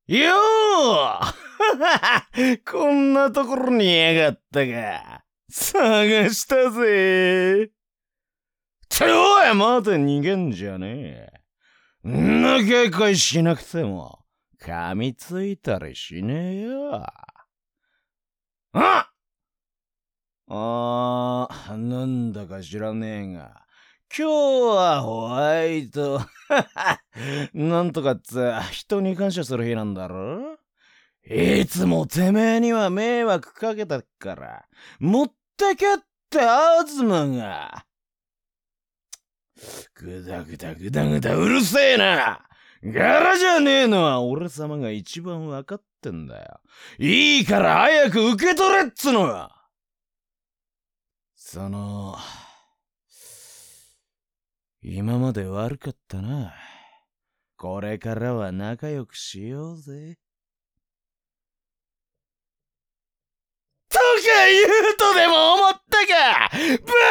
よーこんなところにいやがったか。探したぜ。おい、待て、逃げんじゃねえ。んな警戒しなくても、噛みついたりしねえよ。なんだか知らねえが、今日はホワイト。なんとかっつ、人に感謝する日なんだろ？いつもてめえには迷惑かけたから、持ってけってアズマが。ぐだぐだぐだぐだうるせえな！柄じゃねえのは俺様が一番わかってんだよ。いいから早く受け取れっつの！今まで悪かったな。これからは仲良くしようぜ。とか言うとでも思ったか！バ